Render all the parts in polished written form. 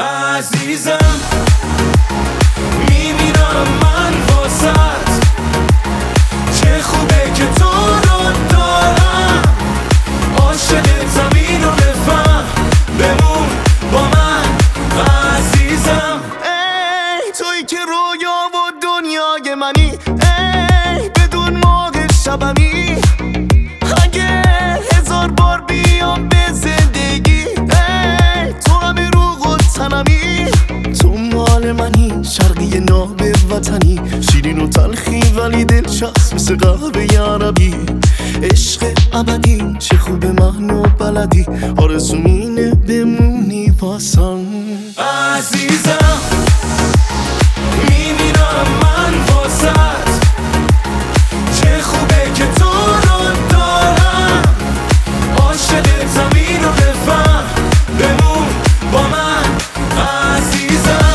عزیزم میمیرم من واسط، چه خوبه که تو رو دارم، عاشق زمین و بفهم بمون با من عزیزم. ای توی که رویا و دنیای منی، ای بدون ماه شبمی، اگه 1000 بار بیام به زندگی، ای تو همه روح و تنمی، تو مال منی، شرقی ناب وطنی، شیرین و تلخی ولی دلچسب مثل قهوه عربی، عشق ابدی چه خوب من و بلدی، آرزوم اینه بمونی واسم عزیزم. میمیرم من واسط، چه خوبه که تو رو دارم، عاشق زمین و بفهم بمون با من عزیزم.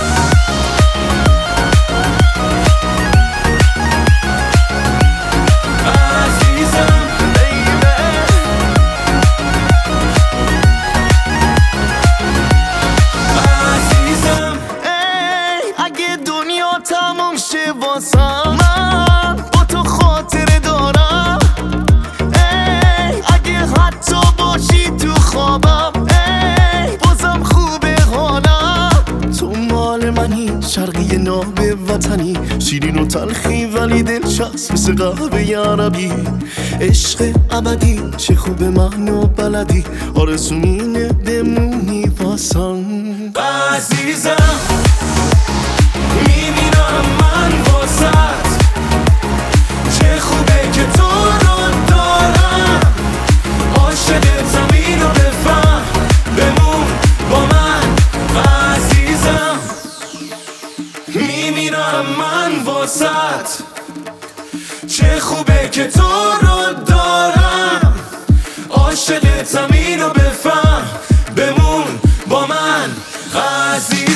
عزیزم عزیزم، ای اگه دنیا تموم شه واسم، من با تو خاطره دارم، ای اگه حتی باشی تو خوابم، ای بازم خوبه حالم، تو مال منی، شرقی ناب وطنی، شیرین و تلخی ولی دلچسب مثل قهوه عربی، عشق ابدی چه خوب من و بلدی، آرزوم اینه بمونی واسم عزیزم. میمیرم من واسط، چه خوبه که تو رو دارم، عاشق زمین و بفهم بمون با من عزیزم. میمیرم من واسط، چه خوبه که تو رو دارم، عاشق زمین و بفهم بمون با من عزیزم.